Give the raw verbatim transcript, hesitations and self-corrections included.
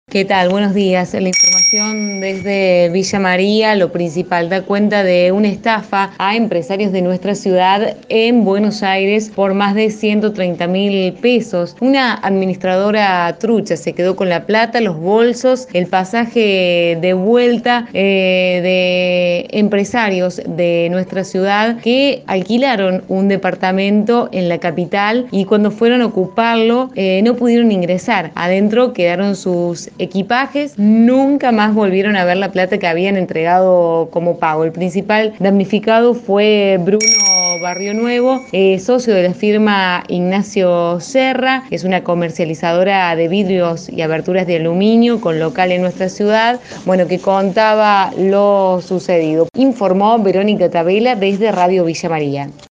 ¿Qué tal? Buenos días. La información desde Villa María, lo principal, da cuenta de una estafa a empresarios de nuestra ciudad en Buenos Aires por más de ciento treinta mil pesos. Una administradora trucha se quedó con la plata, los bolsos, el pasaje de vuelta eh, de empresarios de nuestra ciudad que alquilaron un departamento en la capital y cuando fueron a ocuparlo eh, no pudieron ingresar. Adentro quedaron sus equipajes, nunca más volvieron a ver la plata que habían entregado como pago. El principal damnificado fue Bruno Barrio Nuevo, eh, socio de la firma Ignacio Serra, que es una comercializadora de vidrios y aberturas de aluminio con local en nuestra ciudad, bueno, que contaba lo sucedido. Informó Verónica Tabela desde Radio Villa María.